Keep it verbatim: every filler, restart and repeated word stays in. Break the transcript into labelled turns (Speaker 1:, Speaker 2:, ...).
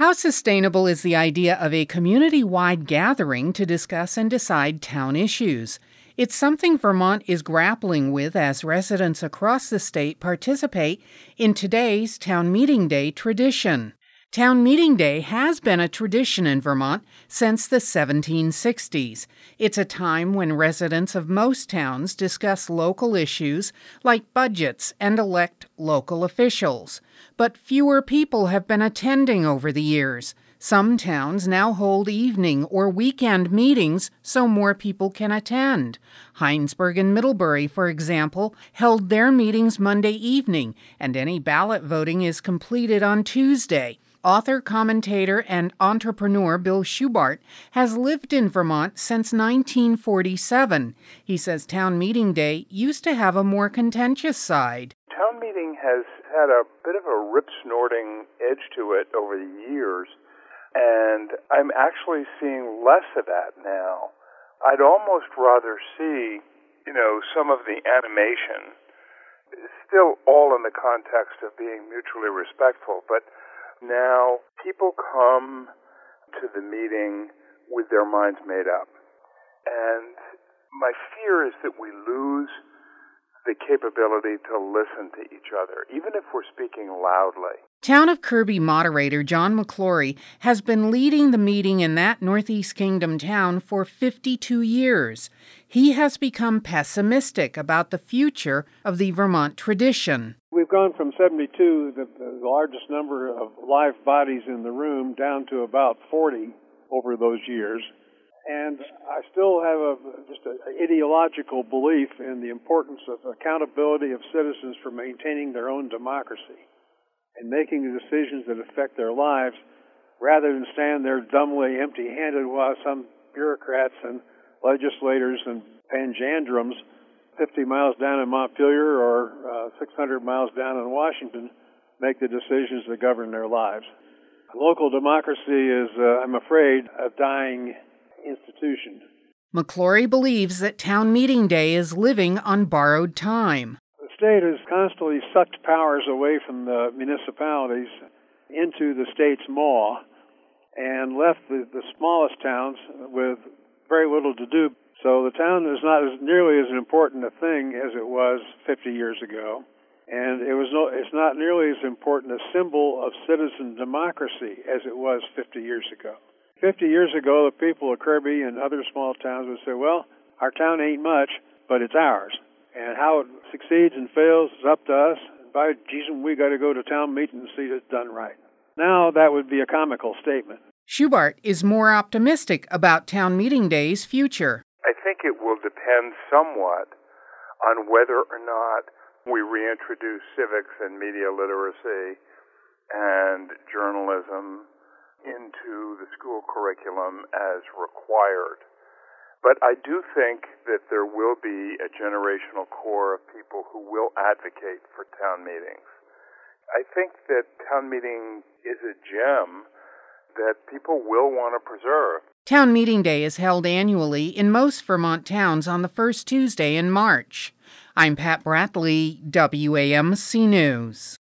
Speaker 1: How sustainable is the idea of a community-wide gathering to discuss and decide town issues? It's something Vermont is grappling with as residents across the state participate in today's Town Meeting Day tradition. Town Meeting Day has been a tradition in Vermont since the seventeen sixties. It's a time when residents of most towns discuss local issues like budgets and elect local officials. But fewer people have been attending over the years. Some towns now hold evening or weekend meetings so more people can attend. Hinesburg and Middlebury, for example, held their meetings Monday evening, and any ballot voting is completed on Tuesday. Author, commentator, and entrepreneur Bill Schubart has lived in Vermont since nineteen forty-seven. He says Town Meeting Day used to have a more contentious side.
Speaker 2: Town meeting has had a bit of a rip-snorting edge to it over the years, and I'm actually seeing less of that now. I'd almost rather see, you know, some of the animation, still all in the context of being mutually respectful, but now people come to the meeting with their minds made up. And my fear is that we lose the capability to listen to each other, even if we're speaking loudly.
Speaker 1: Town of Kirby moderator John McClory has been leading the meeting in that Northeast Kingdom town for fifty-two years. He has become pessimistic about the future of the Vermont tradition.
Speaker 3: We've gone from seventy-two, the, the largest number of live bodies in the room, down to about forty over those years. And I still have a, just an ideological belief in the importance of accountability of citizens for maintaining their own democracy and making the decisions that affect their lives rather than stand there dumbly empty-handed while some bureaucrats and legislators and panjandrums fifty miles down in Montpelier or uh, six hundred miles down in Washington make the decisions that govern their lives. Local democracy is, uh, I'm afraid, a dying institution.
Speaker 1: McClory believes that Town Meeting Day is living on borrowed time.
Speaker 3: The state has constantly sucked powers away from the municipalities into the state's maw and left the, the smallest towns with very little to do. So the town is not as nearly as important a thing as it was fifty years ago, and it was no, it's not nearly as important a symbol of citizen democracy as it was fifty years ago. fifty years ago, the people of Kirby and other small towns would say, well, our town ain't much, but it's ours. And how it succeeds and fails is up to us. By Jesus, we got to go to town meeting and see it's done right. Now that would be a comical statement.
Speaker 1: Schubart is more optimistic about Town Meeting Day's future.
Speaker 2: I think it will depend somewhat on whether or not we reintroduce civics and media literacy and journalism into the school curriculum as required. But I do think that there will be a generational core of people who will advocate for town meetings. I think that town meeting is a gem that people will want to preserve.
Speaker 1: Town Meeting Day is held annually in most Vermont towns on the first Tuesday in March. I'm Pat Bradley, W A M C News.